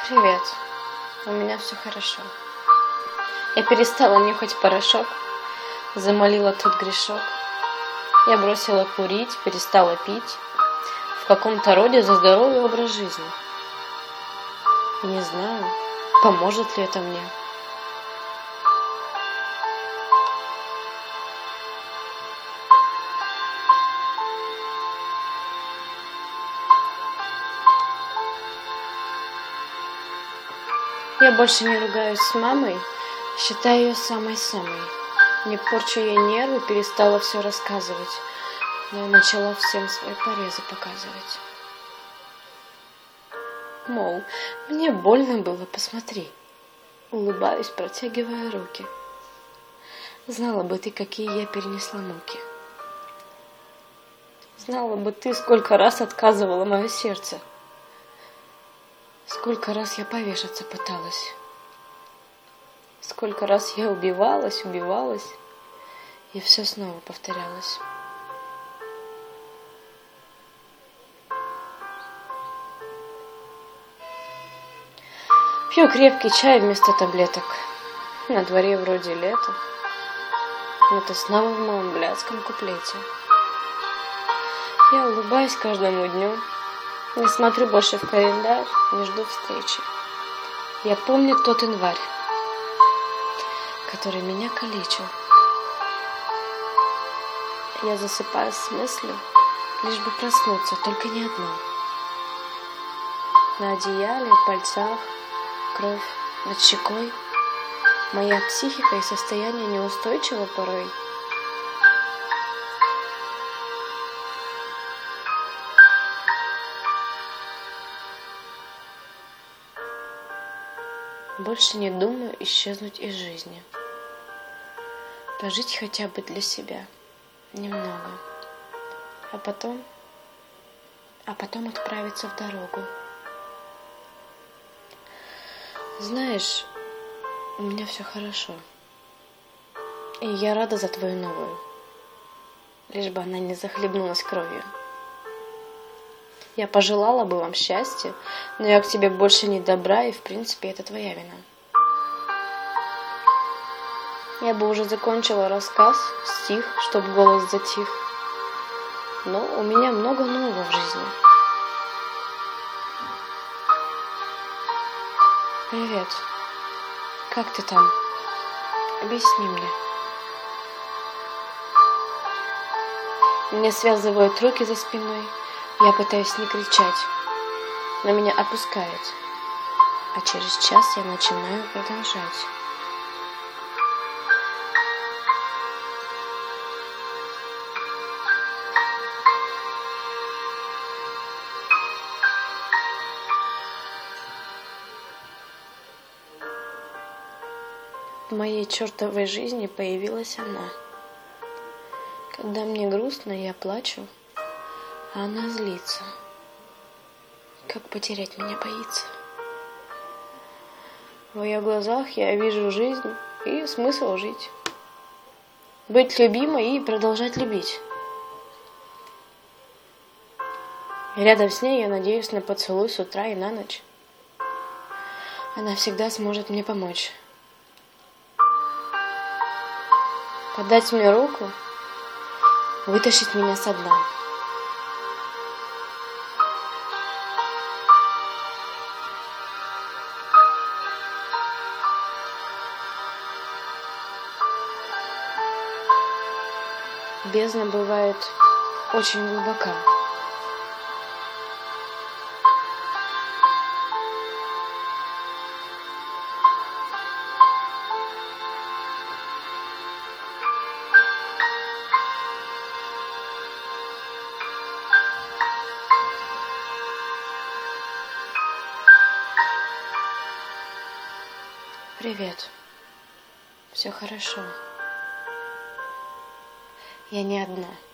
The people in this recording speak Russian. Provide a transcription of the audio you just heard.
Привет, у меня все хорошо. Я перестала нюхать порошок, замолила тот грешок. Я бросила курить, перестала пить, в каком-то роде за здоровый образ жизни. И не знаю, поможет ли это мне. Я больше не ругаюсь с мамой, считаю ее самой-самой. Не порчу ей нервы, перестала все рассказывать, но я начала всем свои порезы показывать. Мол, мне больно было, посмотри. Улыбаюсь, протягивая руки. Знала бы ты, какие я перенесла муки. Знала бы ты, сколько раз отказывало мое сердце. Сколько раз я повешаться пыталась. Сколько раз я убивалась, и все снова повторялось. Пью крепкий чай вместо таблеток. На дворе вроде лето, но ты снова в моем блядском куплете. Я улыбаюсь каждому дню, не смотрю больше в календарь, не жду встречи. Я помню тот январь, который меня калечил. Я засыпаю с мыслью, лишь бы проснуться, только не одна. На одеяле, пальцах, кровь над щекой. Моя психика и состояние неустойчиво порой. Больше не думаю исчезнуть из жизни. Пожить хотя бы для себя. Немного. А потом отправиться в дорогу. Знаешь, у меня все хорошо. И я рада за твою новую. Лишь бы она не захлебнулась кровью. Я пожелала бы вам счастья, но я к тебе больше не добра, и в принципе это твоя вина. Я бы уже закончила рассказ, стих, чтоб голос затих. Но у меня много нового в жизни. Привет. Как ты там? Объясни мне. Меня связывают руки за спиной. Я пытаюсь не кричать, но меня отпускает. А через час я начинаю продолжать. В моей чертовой жизни появилась она. Когда мне грустно, я плачу, а она злится. Как потерять меня боится. В ее глазах я вижу жизнь и смысл жить. Быть любимой и продолжать любить. И рядом с ней я надеюсь на поцелуй с утра и на ночь. Она всегда сможет мне помочь. Подать мне руку, вытащить меня со дна. Бездна бывает очень глубока. Привет. Все хорошо. Я не одна.